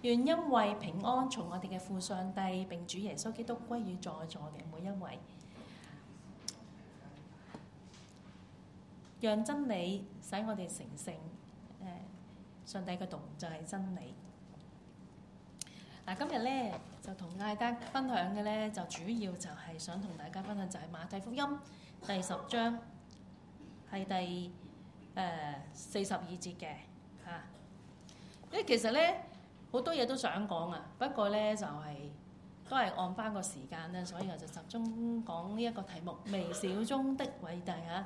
願因為平安從我哋嘅父上帝並主耶穌基督歸於在座嘅每一位，讓真理使我哋成聖。上帝嘅道就係真理。嗱，今日咧就同大家分享嘅咧，就主要就係想同大家分享就係馬太福音第10章係第42節嘅嚇。因為其實咧好多嘢都想講啊，不過咧就都係按翻個時間咧，所以我就集中講呢一個題目：微小中的偉大嚇。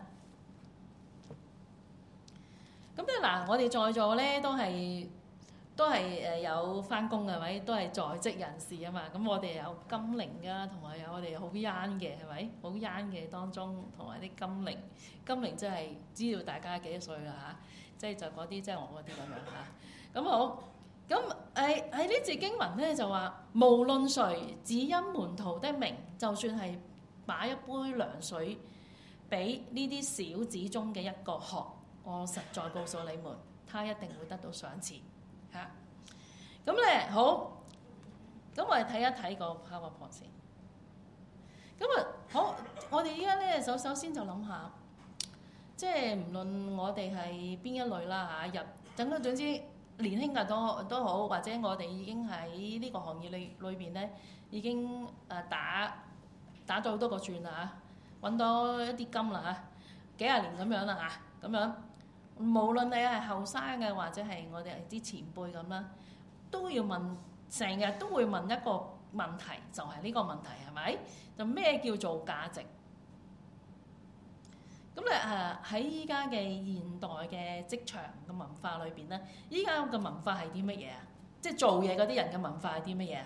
咁咧嗱，我哋在座咧都係有翻工嘅，係咪？都係在職人士啊嘛。咁我哋有金齡啊，同埋有我哋好 young 嘅，係咪？好 young 嘅當中，同埋啲金齡即係知道大家幾多歲啦嚇。即係就嗰啲即係我嗰啲咁樣嚇。咁好，咁喺呢節經文咧就話，無論誰只因門徒的名，就算係把一杯涼水俾呢啲小子中嘅一個喝，我實在告訴你們，他一定會得到賞賜嚇。咁咧好，咁我哋睇一睇個 PowerPoint 先。咁啊好，我哋依家咧首先就諗下，即係唔論我哋係邊一類啦嚇，總之年輕嘅都好，或者我哋已經喺呢個行業裏邊咧，已經打咗好多個轉啦嚇，揾到一啲金啦嚇，幾廿年咁樣啦嚇，咁樣。無論你係後生嘅，或者係我哋係啲前輩咁啦，都要問，成日都會問一個問題，就係呢個問題係咪？就咩叫做價值？咁咧喺依家嘅現代嘅職場嘅文化裏邊咧，依家嘅文化係啲乜嘢啊？即係做嘢嗰啲人嘅文化係啲乜嘢？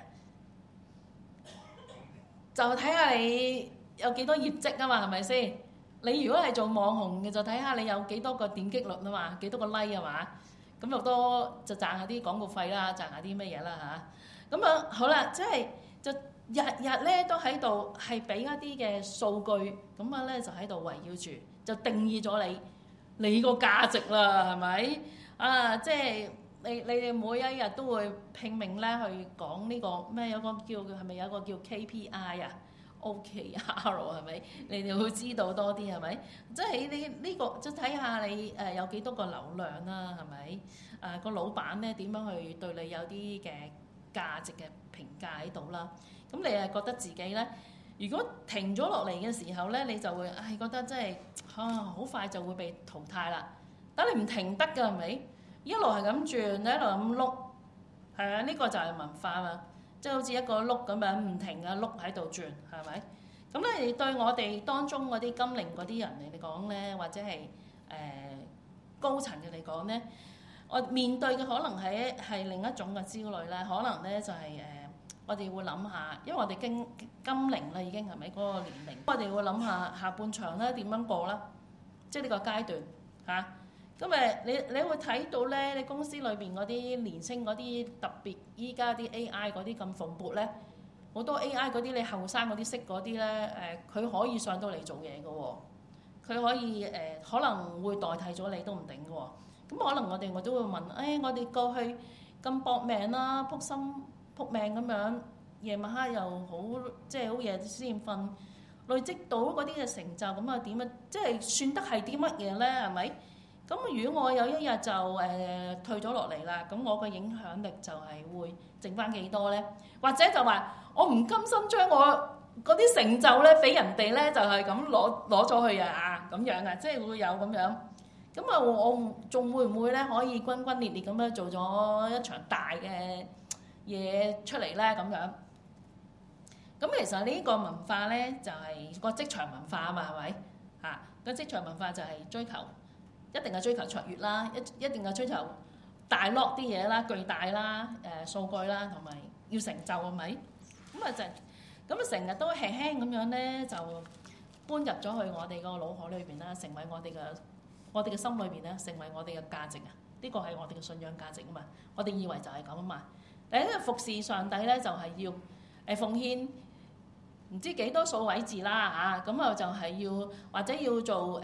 就睇下你有幾多業績啊嘛，係咪先？你如果係做網紅嘅，就睇下你有幾多個點擊率啊嘛，幾多個 like 啊嘛，咁又多就賺下啲廣告費啦，賺下啲乜嘢啦嚇。咁啊好啦，即係就日日咧都喺度係俾一啲嘅數據，咁啊咧就喺度圍繞住，就定義咗你個價值啦，係咪？啊，即係你哋每一日都會拼命咧去講呢個咩？有個叫係咪有個叫 KPI 啊？OKR 係咪？你哋會知道多啲係咪？即係你呢個即係睇下你有幾多個流量啦，係咪？個老闆咧點樣去對你有啲嘅價值嘅評價喺度啦？咁你係覺得自己咧，如果停咗落嚟嘅時候咧，你就會覺得真係好快就會被淘汰啦。但你唔停得㗎係咪？一路係咁轉，你一路咁碌，係啊，呢個就係文化嘛。即係好似一個碌咁樣唔停嘅碌喺度轉，係咪？咁咧，對我哋當中嗰啲金齡嗰啲人嚟講咧，或者係高層嘅嚟講咧，我面對嘅可能係另一種嘅焦慮咧，可能咧就係我哋會諗下，因為我哋金齡啦已經係咪嗰個年齡？我哋會諗下下半場咧點樣過啦，即係呢個階段嚇。咁你會睇到咧，你公司裏邊嗰啲年青嗰啲特別依家啲 AI 嗰啲咁蓬勃咧，好多 AI 嗰啲你後生嗰啲識嗰啲咧，佢可以上到嚟做嘢嘅喎，佢可以可能會代替咗你都唔定嘅喎。咁可能我都會問，我哋過去咁搏命啦，撲心撲命咁樣，夜晚黑又好即係好夜先瞓，累積到嗰啲嘅成就，咁啊點啊？即係算得係啲乜嘢咧？係咪？咁如果我有一日就退咗落嚟啦，咁我嘅影響力就係會剩翻幾多咧？或者就話我唔甘心將我嗰啲成就咧俾人哋咧就係咁攞咗去啊咁樣啊，即係會有咁樣。咁啊，我仲會唔會咧可以轟轟烈烈咁樣做咗一場大嘅嘢出嚟咧咁樣？咁其實呢個文化咧就係個職場文化啊嘛，係咪？嚇，個職場文化就係追求。一定係追求卓越啦，一定係追求大 lock 啲嘢啦、巨大啦、數據啦，同埋要成就係咪？咁啊成日都輕輕咁樣咧，就搬入咗去我哋個腦海裏邊啦，成為我哋嘅心裏邊咧，成為我哋嘅價值啊！呢個係我哋嘅信仰價值啊嘛，我哋以為就係咁啊嘛。第一個服侍上帝咧，就係要奉獻唔知幾多數位字啦嚇，咁啊就係要或者要做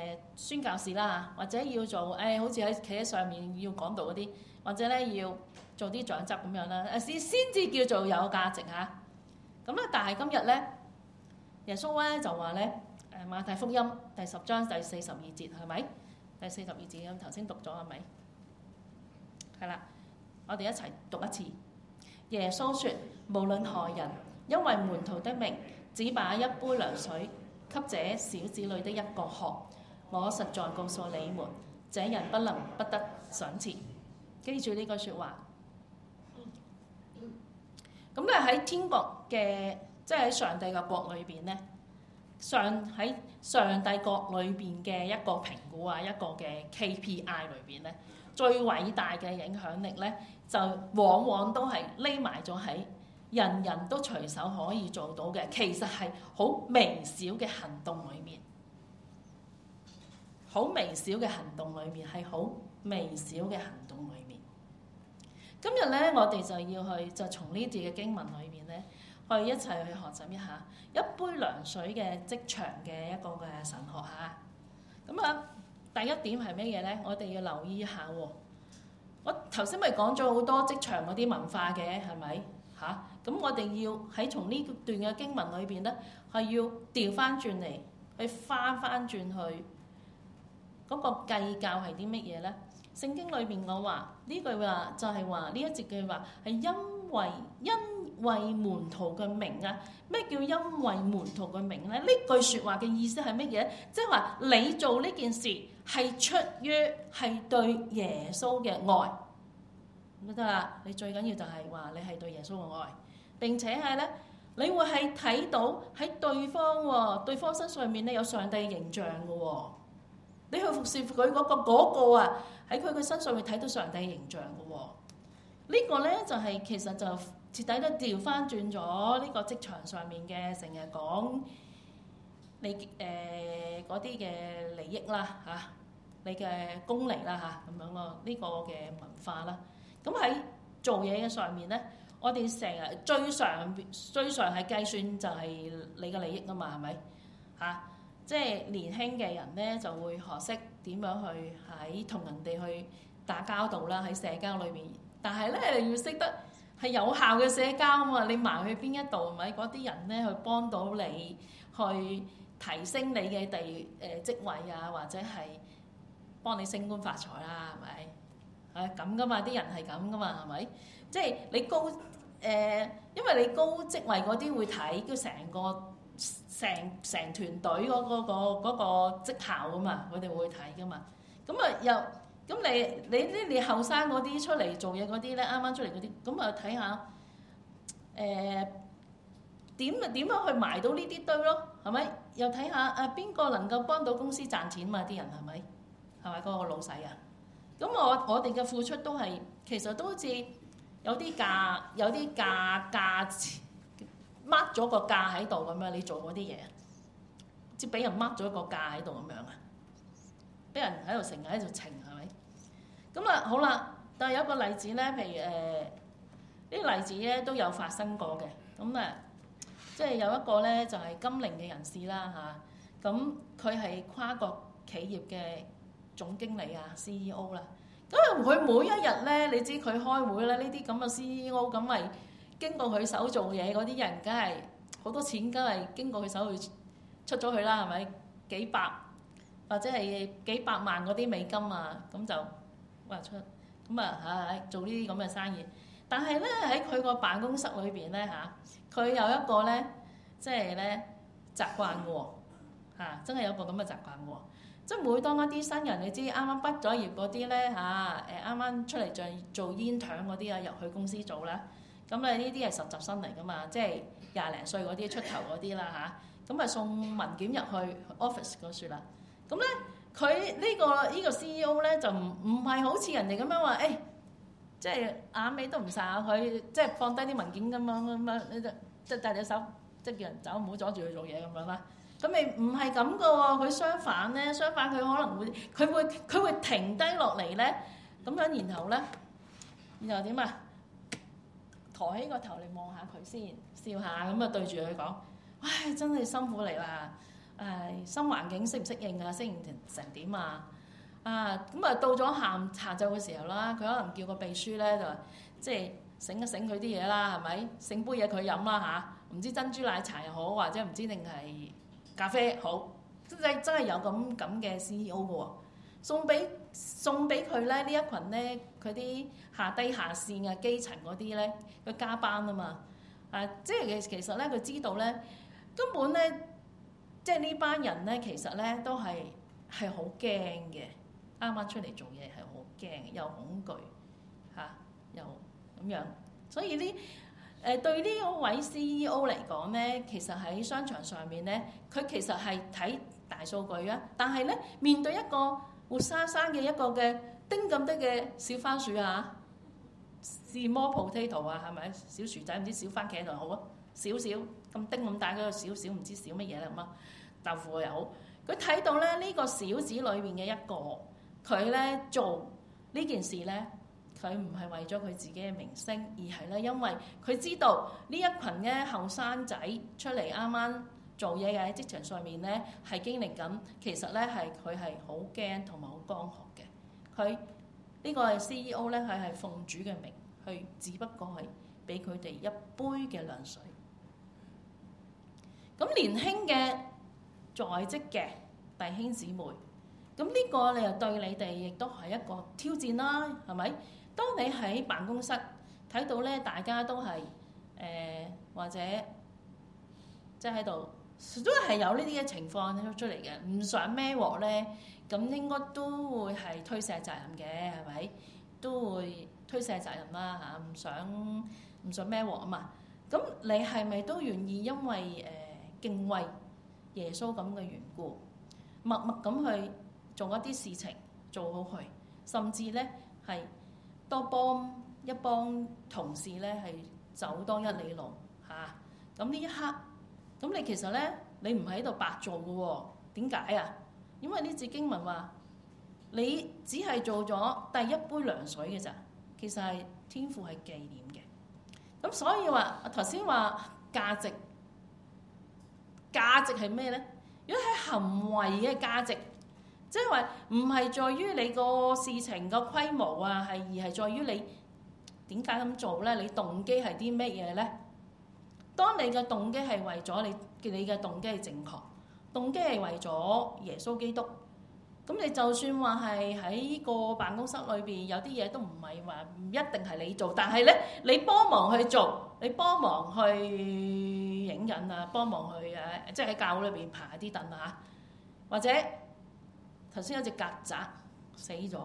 宣教士啦，或者要做好似企喺上面要講道嗰啲，或者咧要做啲醬汁咁樣啦，先至叫做有價值嚇。咁咧，但係今日咧，耶穌咧就話咧，馬太福音第10章第42節係咪？第42節咁頭先讀咗係咪？係啦，我哋一齊讀一次。耶穌說：無論何人，因為門徒的名，只把一杯涼水給這小子裏的一個喝，我實在告訴你們，這人不能不得賞賜。記住呢句説話。咁咧喺天國嘅，即係喺上帝嘅國裏邊咧，喺上帝國裏邊嘅一個評估啊，一個嘅 KPI 裏邊咧，最偉大嘅影響力咧，就往往都係匿埋咗喺人人都隨手可以做到嘅，其實係好微小嘅行動裏面，好微小嘅行動裏面係好微小嘅行動裏面。今日咧，我哋就要去就從呢段嘅經文裏面咧，去一齊去學習一下一杯涼水嘅職場嘅一個嘅神學嚇。咁啊，第一點係咩嘢咧？我哋要留意一下喎。我頭先咪講咗好多職場嗰啲文化嘅，係咪嚇？咁我哋要喺從呢段嘅經文裏邊咧，係要調翻轉嚟，去翻轉去嗰個計較係啲乜嘢咧？聖經裏邊我話呢句話就係話呢一節句話係因為門徒嘅名啊。咩叫因為門徒嘅名咧？呢句説話嘅意思係乜嘢？即係話你做呢件事係出於係對耶穌嘅愛，咁得啦。你最緊要就係話你係對耶穌嘅愛，並且係咧，你會係睇到喺對方身上面咧有上帝嘅形象嘅喎。你去服侍佢嗰個啊，喺佢嘅身上會睇到上帝嘅形象嘅喎。呢個咧就係其實就徹底都調翻轉咗呢個職場上面嘅成日講你嗰啲嘅利益啦嚇，你嘅功利啦嚇咁樣咯，呢個嘅文化啦。咁喺做嘢嘅上面咧，我哋成日最常係計算就係你嘅利益啊嘛，係咪嚇？即係年輕嘅人咧就會學識點樣去喺同人哋去打交道啦，喺社交裏邊。但係咧你要識得係有效嘅社交啊嘛，你埋去邊一度係咪？嗰啲人咧去幫到你，去提升你嘅職位啊，或者係幫你升官發財啦，係咪？係咁噶嘛，啲人係咁噶嘛，係咪？即係你高因為你高職位嗰啲會睇叫成團隊嗰個績效啊嘛，佢哋會睇噶嘛。咁啊咁你後生嗰啲出嚟做嘢嗰啲咧，啱啱出嚟嗰啲，咁啊睇下點樣去埋到呢啲堆咯，係咪？又睇下邊個能夠幫到公司賺錢嘛？啲人係咪？係咪嗰個老細啊？咁我哋嘅付出都係其實都好似有啲價錢。mark 咗個價喺度咁樣，你做嗰啲嘢，即係俾人 mark 咗個價喺度咁樣啊，俾人喺度成日喺度稱係咪？咁啊好啦，但係有一個例子咧，譬如呢啲例子咧都有發生過嘅。咁啊，即係有一個咧就係金陵嘅人士啦嚇，咁佢係跨國企業嘅總經理啊 CEO 啦。咁佢每一日咧，你知佢開會咧，呢啲咁嘅 CEO 咁咪。經過佢手做嘢嗰啲人，梗係好多錢，梗係經過佢手去出咗去啦，係咪？幾百或者係幾百萬嗰啲美金啊，咁就哇出咁啊做呢啲咁嘅生意。但係咧喺佢個辦公室裏邊咧嚇，佢有一個咧即係咧習慣嘅喎嚇，真係有個咁嘅習慣嘅喎。即係每當一啲新人，你知啱啱畢咗業嗰啲咧嚇，啱啱出嚟做intern嗰啲啊，入去公司做啦。咁咧呢啲係實習生嚟噶嘛，即係20零歲嗰啲出頭嗰啲啦嚇，咁啊送文件入去 office 嗰處啦。咁咧佢呢個 CEO 咧就唔係好似人哋咁樣話，即係眼尾都唔睄佢，即係放低啲文件咁樣，即係帶隻手，即係叫人走，唔好阻住佢做嘢咁樣啦。咁你唔係咁噶喎，佢相反佢可能會佢會停低落嚟咧，咁樣然後點啊？抬起個頭嚟望下佢先，笑下咁啊，對住佢講：唉，真係辛苦你啦！新環境適唔適應啊？適應成點啊？ 咁啊到咗下晝嘅時候啦，佢可能叫個秘書咧就即係醒一醒佢啲嘢啦，係咪？醒杯嘢佢飲啦嚇，唔知珍珠奶茶又好，或者唔知定係咖啡好，真係有咁嘅 CEO 嘅喎。送俾佢咧呢一群咧，佢啲下低下線嘅基層嗰啲咧，佢加班啊嘛。即係其實咧，佢知道咧，根本咧，即係呢班人咧，其實咧都係好驚嘅。啱啱出嚟做嘢係好驚，又恐懼又咁樣。所以對呢位 CEO 嚟講咧，其實喺商場上面咧，佢其實係睇大數據啊。但係咧，面對一個活生生嘅一個嘅丁咁多嘅小番薯small potato 係咪？小薯仔唔知小番茄就好啊，少少咁丁咁大嗰個少少唔知少乜嘢啦咁啊，豆腐又好。佢睇到咧呢個小子裏面嘅一個，佢咧做呢件事咧，佢唔係為咗佢自己嘅名聲，而係咧因為佢知道呢一群嘅後生仔出嚟啱啱做嘢嘅喺職場上面咧，係經歷緊，其實咧佢係好驚同埋好乾渴嘅。佢呢個係 CEO 咧，佢係奉主嘅名，佢只不過係俾佢哋一杯嘅涼水。咁年輕嘅在職嘅弟兄姊妹，咁呢個你又對你哋亦都係一個挑戰啦，係咪？當你喺辦公室睇到咧，大家都係或者即係喺度都係有呢啲嘅情況出嚟嘅，唔想孭鑊咧，咁應該都會係推卸責任嘅，係咪？都會推卸責任啦嚇，唔想孭鑊啊嘛。咁你係咪都願意因為敬畏耶穌咁嘅緣故，默默咁去做一啲事情，做好佢，甚至咧係多幫同事咧係走多一里路嚇。咁呢一刻，咁你其實咧你唔喺度白做嘅喎？點解啊？因為呢節經文話，你只係做咗第一杯涼水嘅咋，其實係天父係紀念嘅。咁所以話頭先話價值係咩咧？如果係行為嘅價值，即係話唔係在於你個事情個規模啊，而係在於你點解咁做咧？你動機係啲乜嘢咧？當你嘅動機係為咗你嘅動機係正確，動機係為咗耶穌基督，咁你就算話係喺個辦公室裏邊有啲嘢都唔係話唔一定係你做，但係咧你幫忙去做，你幫忙去影印啊，幫忙去即係喺教會裏邊爬啲凳啊，或者頭先有隻曱甴死咗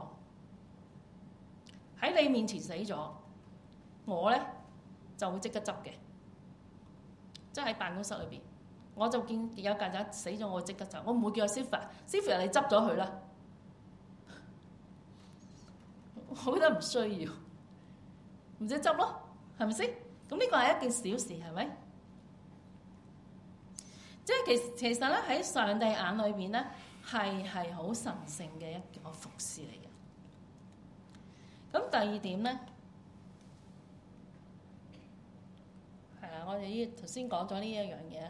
喺你面前死咗，我咧就會即刻執嘅。即係喺辦公室裏邊，我就見有曱甴死咗，我會即刻走，我唔會叫阿 Sylvia 你執咗佢啦。我覺得唔需要，唔使執咯，係咪先？咁呢個係一件小事，係咪？即係其實咧喺上帝眼裏邊咧係好神聖嘅一個服侍嚟嘅。咁第二點咧。我哋頭先講咗呢一樣嘢。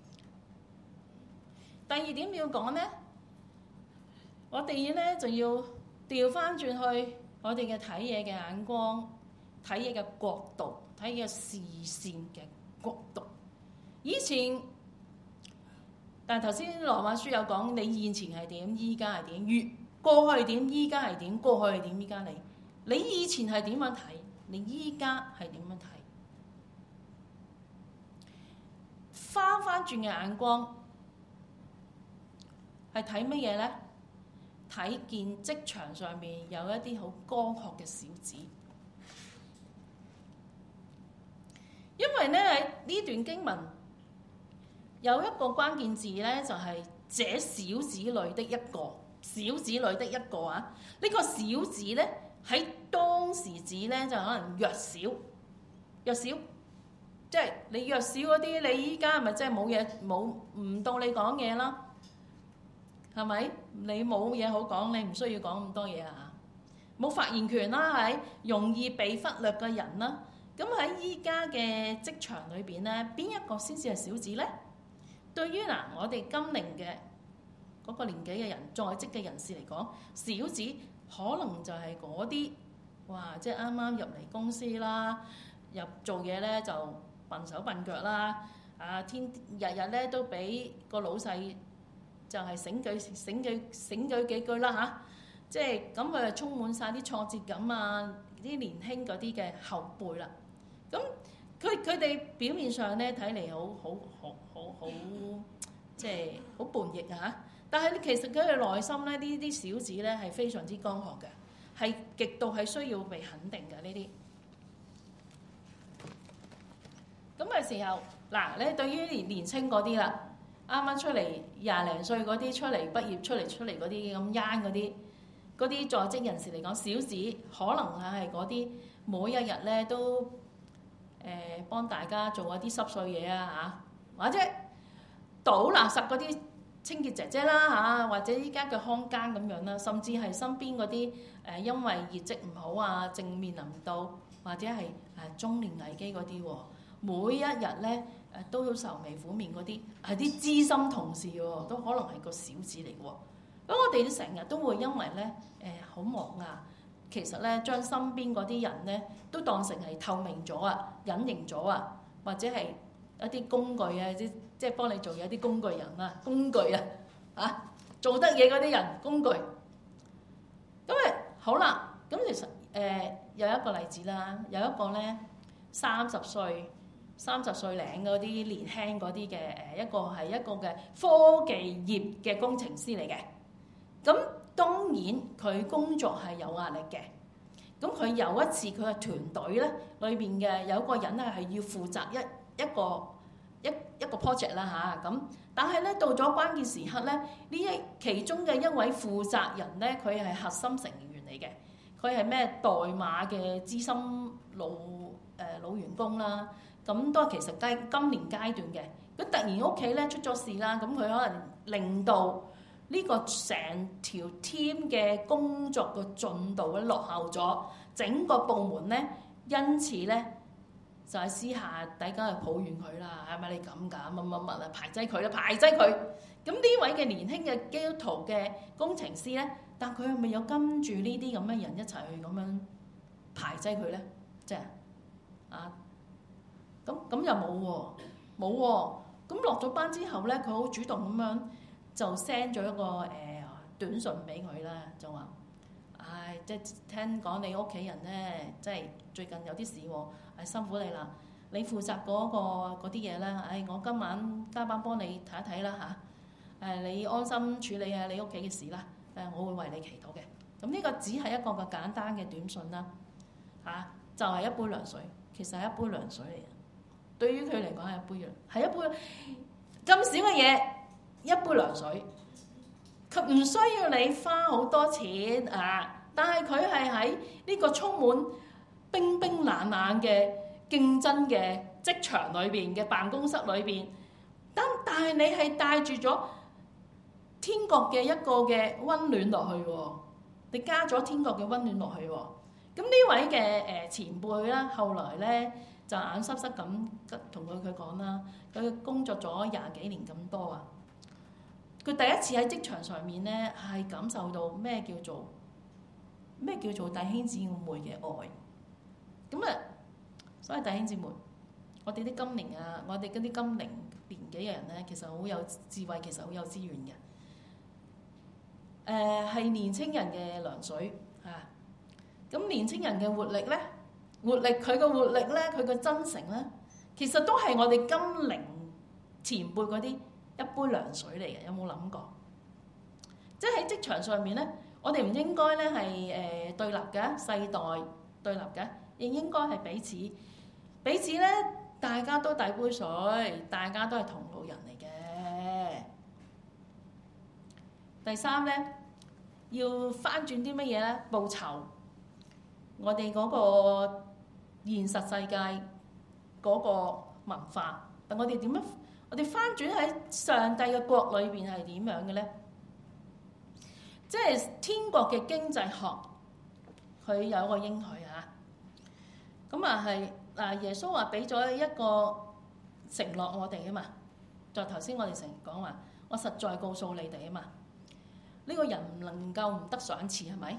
第二點要講咧，我哋咧就要調翻轉去我哋嘅睇嘢嘅眼光、睇嘢嘅角度、睇嘢嘅視線嘅角度。以前，但係頭先羅馬書有講，你現前係點，依家係點；過去點，依家係點；過去係點，依家你以前係點樣睇，你依家係點樣睇？翻轉嘅眼光係睇乜嘢咧？睇見職場上面有一啲好乾渴嘅小子，因為咧喺呢段經文有一個關鍵字咧，就係這小子裏的一個，小子裏的一個啊！呢個小子咧喺當時指咧就可能弱小。即係你弱小嗰啲，你依家係咪即係唔到你講嘢啦？係咪？你冇嘢好講，你唔需要講咁多嘢啊！冇發言權啦，係容易被忽略嘅人啦。咁喺依家嘅職場裏邊咧，邊一個先至係小子咧？對於我哋今年嘅嗰個年紀嘅人，在職嘅人士嚟講，小子可能就係嗰啲，哇！即係啱啱入嚟公司啦，入做嘢咧就笨手笨腳啦，日日咧都俾個老細就係醒佢幾句啦嚇，即係咁佢就充滿晒啲挫折感啊！啲年輕嗰啲嘅後輩啦，咁佢哋表面上咧睇嚟好即係好叛逆啊！但係其實佢哋內心咧呢啲小子咧係非常之剛強嘅，係極度係需要被肯定嘅呢啲。咁嘅時候，嗱，你對於年青嗰啲啦，啱啱出嚟廿零歲嗰啲出嚟畢業出嚟嗰啲咁 young 嗰啲在職人士嚟講，小子可能係嗰啲每一日咧都幫大家做一啲濕碎嘢啊嚇，或者倒垃圾嗰啲清潔姐姐啦嚇，或者依家嘅看更咁樣啦，甚至係身邊嗰啲因為業績唔好啊，正面臨到或者係中年危機嗰啲喎，每一日咧都好愁眉苦面嗰啲係啲資深同事喎，都可能係個小子嚟嘅喎。咁我哋成日都會因為咧好忙啊，其實咧將身邊嗰啲人咧都當成係透明咗啊、隱形咗啊，或者係一啲工具啊，即係幫你做嘢啲工具人啊、工具啊做得嘢嗰啲人工具。咁好啦，咁其實有一個例子啦，有一個咧30歲零嗰啲年輕嗰啲嘅一個係一個嘅科技業嘅工程師嚟嘅。咁當然佢工作係有壓力嘅。咁佢有一次佢嘅團隊咧裏邊嘅有一個人咧係要負責一個 project 啦嚇。咁但係咧到咗關鍵時刻咧，其中嘅一位負責人咧，佢係核心成員嚟嘅。佢係咩代碼嘅資深老員工啦。咁都係其實今年階段嘅。佢突然屋企咧出咗事啦，咁佢可能令到呢個成條 team 嘅工作嘅進度咧落後咗，整個部門咧因此咧就係私下大家去抱怨佢啦，係咪你咁㗎？乜啊，排擠佢啦，排擠佢。咁呢位嘅年輕嘅基督徒嘅工程師咧，但佢係咪有跟住呢啲咁嘅人一齊去咁樣排擠佢咧？即係咁又冇喎。咁落咗班之後咧，佢好主動咁樣就 send 咗一個短信俾佢啦，就話：即係聽講你屋企人咧，即係最近有啲事喎，辛苦你啦。你負責嗰啲嘢啦，我今晚加班幫你睇一睇啦嚇。你安心處理下你屋企嘅事啦。我會為你祈禱嘅。咁呢個只係一個簡單嘅短信啦，就係一杯涼水，其實係一杯涼水嚟嘅。對於佢嚟講係一杯咁少嘅嘢，一杯涼水，佢唔需要你花好多錢但係佢係喺呢個充滿冰冰冷冷嘅競爭嘅職場裏邊嘅辦公室裏邊，但係你係帶住咗天國嘅一個嘅溫暖落去喎，你加咗天國嘅溫暖落去喎。咁呢位嘅前輩啦，後來咧就眼濕濕咁同佢講啦，佢工作咗20幾年咁多啊，佢第一次喺職場上面咧係感受到咩叫做弟兄姊妹嘅愛。咁所以弟兄姊妹，我哋啲金齡我哋嗰啲金齡年紀嘅人咧，其實好有智慧，其實好有資源嘅。係年青人嘅涼水咁年青人嘅活力咧，佢嘅活力咧，佢嘅真誠咧，其實都係我哋金齡前輩嗰啲一杯涼水嚟嘅。有冇諗過？即係喺職場上面咧，我哋唔應該咧係對立嘅，世代對立嘅，亦應該係彼此咧，大家都遞杯水，大家都係同路人嚟嘅。第三咧，要翻轉啲乜嘢咧？報仇。我哋嗰個現實世界嗰個文化，但我哋點樣？我哋翻轉喺上帝嘅國裏邊係點樣嘅咧？即係天國嘅經濟學，佢有一個應許咁係耶穌話俾咗一個承諾我哋啊嘛。就頭先我哋成日講話，我實在告訴你哋啊嘛。 呢個人唔能夠唔得賞賜係咪？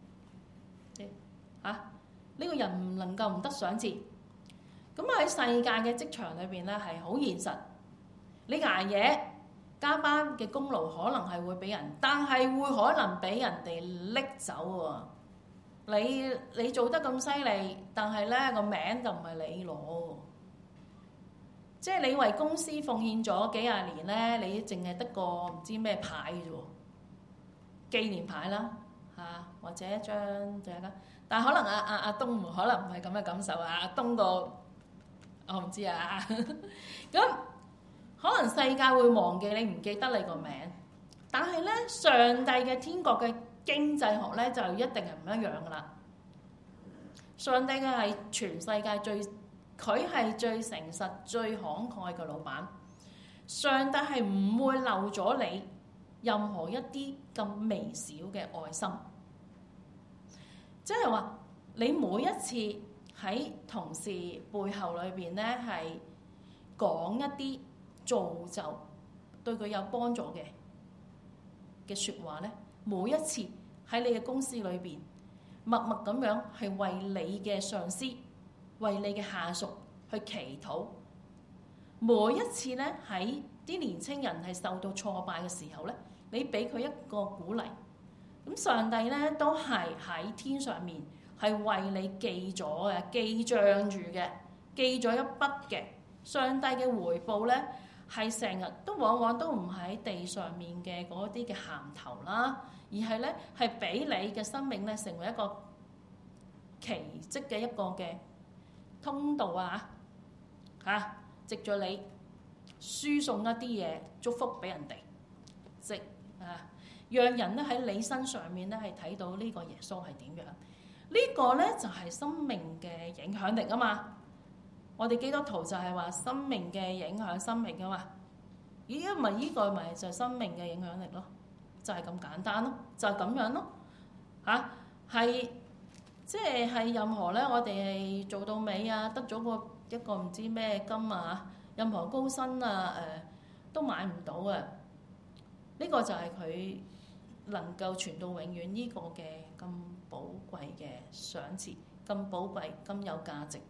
呢個人唔能夠唔得賞賜。咁喺世界嘅職場裏邊咧係好現實，你捱夜加班嘅功勞可能係會俾人，但係會可能俾人哋拎走喎。你做得咁犀利，但係咧個名就唔係你攞，即係你為公司奉獻咗幾廿年咧，你淨係得個唔知咩牌嘅啫喎，紀念牌啦或者一張就係啦。但係可能阿東可能唔係咁嘅感受阿東個我唔知咁可能世界會忘記你，唔記得你個名，但係咧上帝嘅天國嘅經濟學咧就一定係唔一樣噶啦。上帝嘅係全世界佢係最誠實、最慷慨嘅老闆。上帝係唔會漏咗你任何一啲咁微小嘅愛心。即係話，你每一次喺同事背後裏邊咧，係講一啲造就對佢有幫助嘅説話咧，每一次喺你嘅公司裏邊，默默咁樣係為你嘅上司、為你嘅下屬去祈禱。每一次咧喺啲年青人係受到挫敗嘅時候咧，你俾佢一個鼓勵。咁上帝咧都係喺天上面係為你記咗嘅，記帳住嘅，記咗一筆嘅。上帝嘅回報咧係成日都往往都唔喺地上面嘅嗰啲嘅銜頭啦，而係咧係俾你嘅生命咧成為一個奇蹟嘅一個嘅通道藉著你輸送一啲嘢祝福俾人哋，讓人咧喺你身上面咧係睇到呢個耶穌係點樣。呢個咧就係生命嘅影響力啊嘛。我哋基督徒就係話生命嘅影響生命啊嘛。咦，唔係呢個咪就係生命嘅影響力咯，就係咁簡單咯，就係咁樣咯係即係任何咧，我哋係做到尾得咗一個唔知咩金任何高薪都買唔到啊！呢個就係佢能夠傳到永遠呢個嘅咁寶貴嘅賞賜，咁寶貴，咁有價值。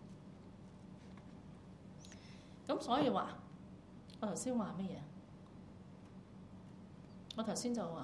咁所以話，我頭先話乜嘢？我頭先就話，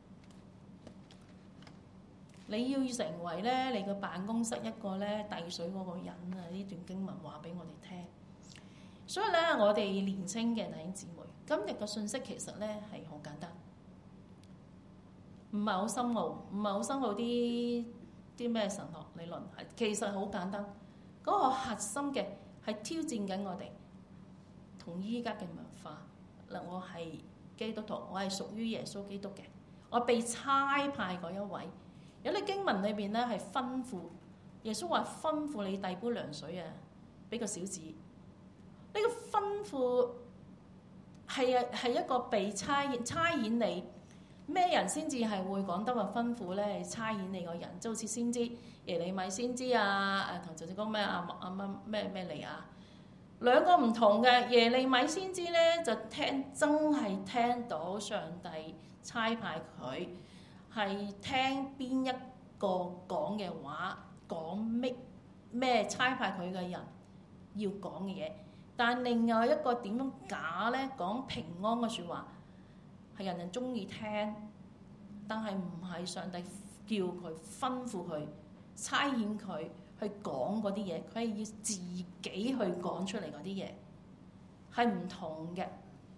你要成為咧你個辦公室一個咧遞水嗰個人呢段經文話俾我哋聽。所以咧，我哋年青嘅弟兄姊妹，今日嘅信息其實咧係好簡單，唔係好深奧，唔係好深奧啲咩神學理論，係其實好簡單。嗰個核心嘅係挑戰緊我哋同依家嘅文化。嗱，我係基督徒，我係屬於耶穌基督嘅，我被差派嗰一位。有啲經文裏邊咧係吩咐耶穌話吩咐你遞杯涼水俾個小子。呢個吩咐係一個被差遣你咩人先至係會講得話吩咐咧？差遣你個人，即好似先知耶利米先知同頭先講咩咩嚟兩個唔同嘅。耶利米先知咧就真係聽到上帝差派佢，係聽邊一個講嘅話，講咩差派佢嘅人要講嘅嘢。但另外一個點樣假咧？講平安嘅説話係人人中意聽，但係唔係上帝叫佢吩咐佢差遣佢去講嗰啲嘢，佢係要自己去講出嚟嗰啲嘢，係唔同嘅。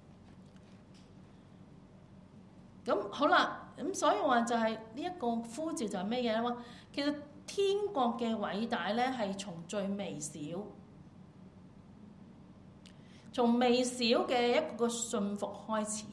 咁好啦，咁所以話就係呢一個呼召就係咩嘢咧？其實天國嘅偉大咧係從最微小。從微小嘅一個信服開始，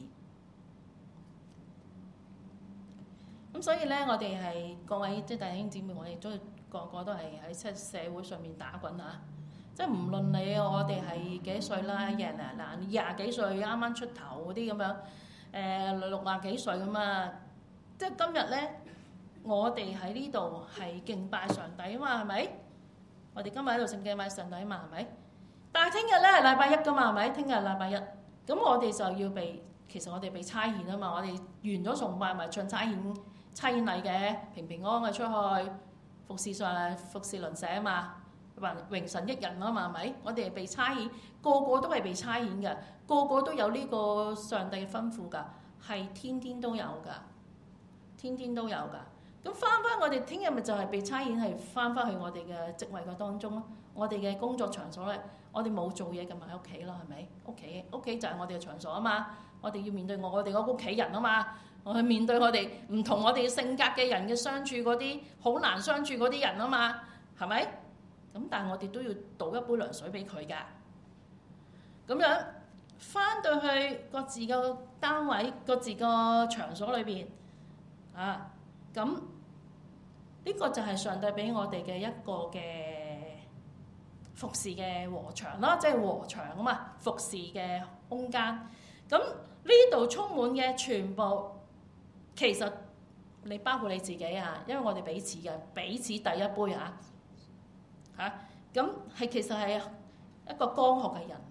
咁所以咧，我哋係各位即係弟兄姊妹，我哋都個個都係喺社會上面打滾即係唔論你我哋係幾歲啦，20幾歲啱啱出頭嗰啲咁樣，60幾歲咁即係今日咧，我哋喺呢度係敬拜上帝啊嘛，係咪？我哋今日喺度敬拜上帝啊嘛，係咪？但係聽日咧係禮拜一㗎嘛，係咪？聽日係禮拜一，咁我哋就要被其實我哋被差遣啊嘛，我哋完咗崇拜咪唱差遣禮嘅，平平安安嘅出去服侍鄰舍啊嘛，榮神益人啊嘛，係咪？我哋係被差遣，個個都係被差遣嘅，個個都有呢個上帝嘅吩咐㗎，係天天都有㗎，天天都有㗎。咁翻我哋聽日咪就係被差遣，係翻去我哋嘅職位嘅當中咯。我哋嘅工作場所咧，我哋冇做嘢咁喺屋企咯，係咪？屋企就係我哋嘅場所啊嘛。我哋要面對我哋嗰屋企人啊嘛。我去面對我哋唔同我哋性格嘅人嘅相處嗰啲好難相處嗰啲人啊嘛，係咪？咁但係我哋都要倒一杯涼水俾佢㗎。咁樣翻到去各自嘅單位、各自個場所裏邊啊，咁呢個就係上帝俾我哋嘅一個嘅服侍嘅禾場啦，即係禾場啊嘛，服侍嘅空間。咁呢度充滿嘅全部，其實你包括你自己啊，因為我哋彼此第一杯啊，咁係其實係一個剛學嘅人，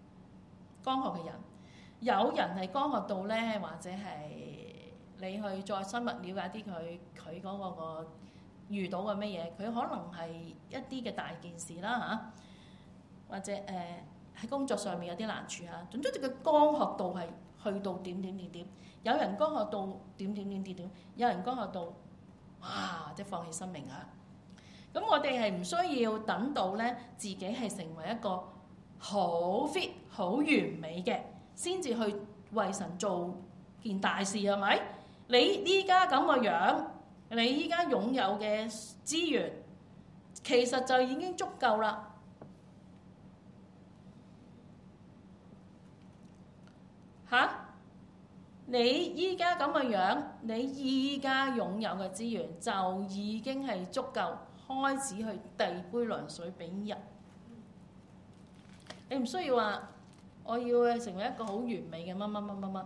有人係剛學到咧，或者係你去再深入了解啲佢嗰個遇到嘅乜嘢，佢可能係一啲嘅大件事啦或者喺工作上面有啲難處啊。總之佢嘅剛學度係去到點，有人剛學到點，有人剛學到哇，即係放棄生命啊！咁我哋係唔需要等到咧自己係成為一個好 fit、好完美嘅，先至去為神做件大事，係咪？你依家咁個樣，你依家擁有嘅資源，其實就已經足夠啦。你依家咁嘅樣，你依家擁有嘅資源就已經係足夠開始去遞杯涼水俾人。你唔需要話我要成為一個好完美嘅乜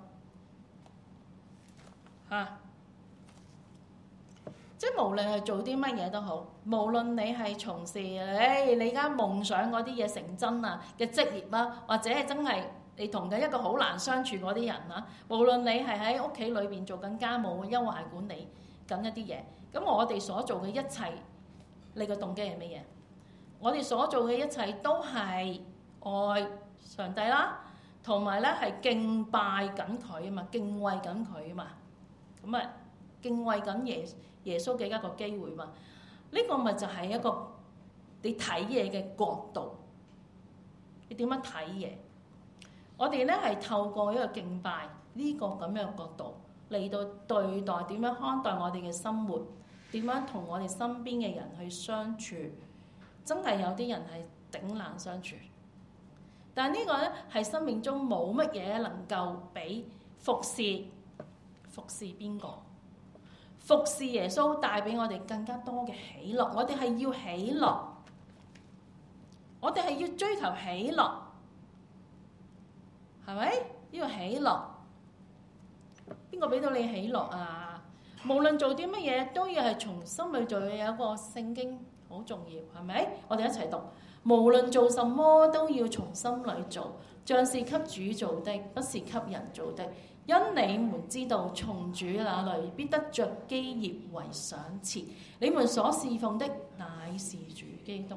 即係無論係做啲乜嘢都好，無論你係從事你而家夢想嗰啲嘢成真啊嘅職業啊，或者係真係你同緊一個好難相處嗰啲人啊，無論你係喺屋企裏邊做緊家務、休閒管理緊一啲嘢，咁我哋所做嘅一切，你嘅動機係乜嘢？我哋所做嘅一切都係愛上帝啦，同埋咧係敬拜緊佢啊嘛，敬畏緊佢啊嘛，咁啊敬畏緊耶穌嘅一個機會嘛。呢個咪就係一個你睇嘢嘅角度，你點樣睇嘢？我哋咧係透過一個敬拜呢個咁樣嘅角度嚟到對待點樣看待我哋嘅生活，點樣同我哋身邊嘅人去相處。真係有啲人係頂難相處，但係呢個咧係生命中冇乜嘢能夠比服侍邊個？服侍耶穌帶俾我哋更加多嘅喜樂。我哋係要喜樂，我哋係要追求喜樂，係咪？呢個喜樂，邊個俾到你喜樂啊？無論做啲乜嘢，都要係從心裏做。有一個聖經好重要，係咪？我哋一齊讀，無論做什麼都要從心裏做，像是給主做的，不是給人做的。因你們知道，從主那裏必得着基業為賞賜。你們所侍奉的乃是主基督。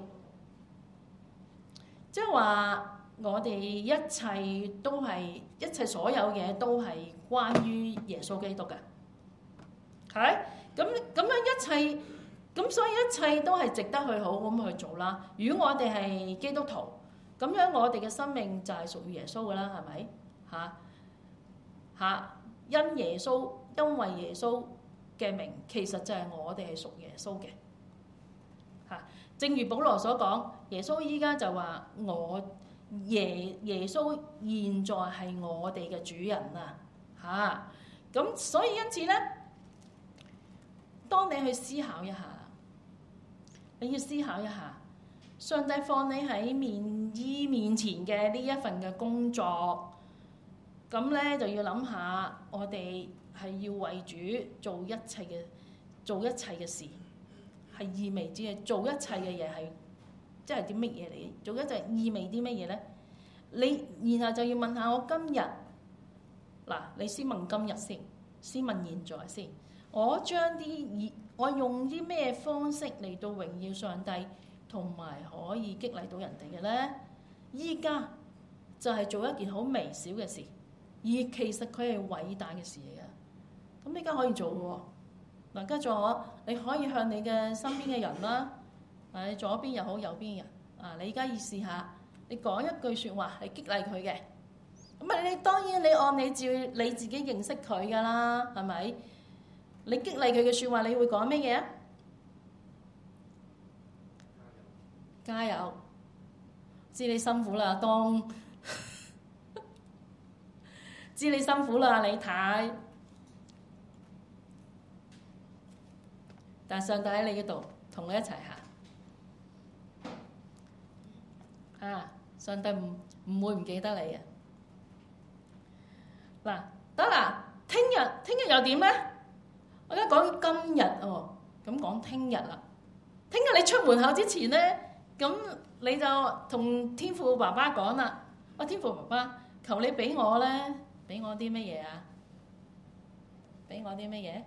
即係話，我哋一切所有嘢都係關於耶穌基督嘅，係咁樣一切，咁所以一切都係值得去好咁去做啦。如果我哋係基督徒，咁樣我哋嘅生命就係屬於耶穌㗎啦，係咪？因為耶穌嘅名，其實就係我哋係屬耶穌嘅。正如保羅所講，耶穌依家就話耶穌現在係我哋嘅主人啊！咁所以因此咧，當你去思考一下，你要思考一下，上帝放你喺面前嘅呢一份嘅工作。咁咧就要諗下，我哋係要為主做一切嘅事，係意味之嘅。做一切嘅嘢係即係啲乜嘢嚟？做一切意味啲乜嘢咧？你然後就要問下我今日嗱，你先問今日先問現在先。我用啲咩方式嚟到榮耀上帝，同埋可以激勵到人哋嘅咧？依家就係做一件好微小嘅事，而其實佢係偉大嘅事嚟嘅。咁你而家可以做喎。嗱，跟住你可以向你嘅身邊嘅人啦，你左邊又好，右邊嘅人，你而家要試下，你講一句説話係激勵佢嘅。咁啊，你當然你按你照你自己認識佢㗎啦，係咪？你激勵佢嘅説話，你會講咩嘢啊？加油！知你辛苦啦，當知你辛苦啦，李太。但上帝喺你嗰度，同你一齊行。上帝唔會唔記得你嘅。嗱，得啦，聽日又點咧？我而家講今日哦，咁講聽日啦。聽日你出門口之前咧，咁你就同天父爸爸講啦。天父爸爸，求你俾我咧，俾我啲乜嘢啊？俾我啲乜嘢？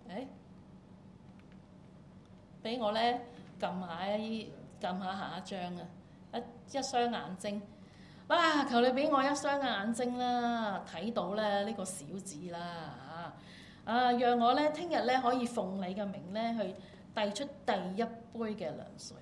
俾我咧撳下下一張啊！一雙眼睛，求你俾我一雙眼睛啦，睇到咧呢個小子啦讓我咧聽日咧可以奉你嘅名咧去遞出第一杯嘅涼水。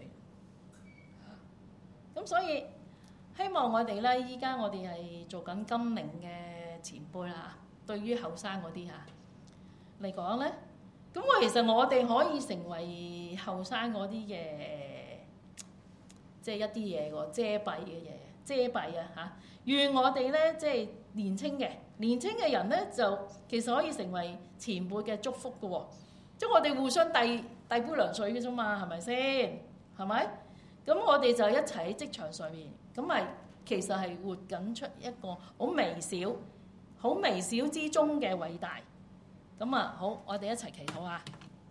咁所以希望我哋咧，依家我哋係做緊金齡嘅前輩啦。對於後生嗰啲嚟講咧，咁其實我哋可以成為後生嗰啲嘅，即係一啲嘢喎，遮蔽嘅嘢，遮蔽願我哋咧，即係年青嘅人咧，就其實可以成為前輩嘅祝福嘅喎。即係我哋互相遞杯涼水嘅啫嘛，係咪先？係咪？咁我哋就一齊喺職場上面，咁咪其實係活緊出一個好微小之中嘅偉大。咁好，我哋一齊祈禱啊！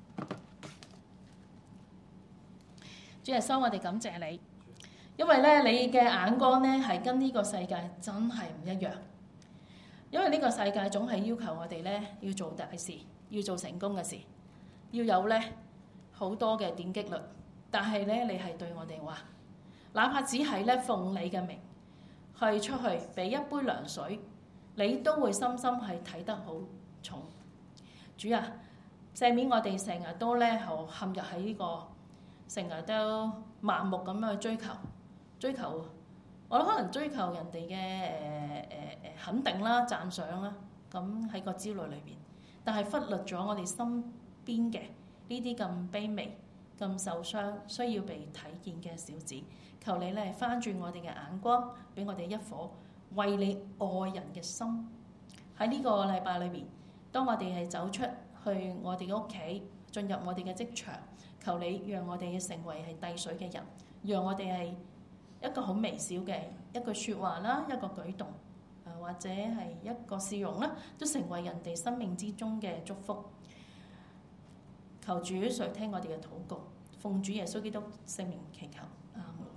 主耶穌，我哋感謝你，因為咧你嘅眼光咧係跟呢個世界真係唔一樣。因為呢個世界總係要求我哋咧要做大事，要做成功嘅事，要有咧好多嘅點擊率。但係咧，你係對我哋話，哪怕只係咧奉你嘅名去出去俾一杯涼水，你都會深深係睇得好重。主啊，赦免我哋成日都咧陷入喺呢個成日都盲目咁樣去追求，我諗可能追求人哋嘅肯定啦、讚賞啦，咁喺個焦慮裏邊，但係忽略咗我哋身邊嘅呢啲咁卑微、咁受傷、需要被睇見嘅小子。求你咧翻轉我哋嘅眼光，俾我哋一顆為你愛人嘅心。喺呢個禮拜裏邊，當我哋係走出去我哋嘅屋企，進入我哋嘅職場，求你讓我哋成為係遞水嘅人，讓我哋係一個好微小嘅一句説話啦，一個舉動，或者係一個笑容啦，都成為人哋生命之中嘅祝福。求主垂聽我哋嘅禱告，奉主耶穌基督聖名祈求。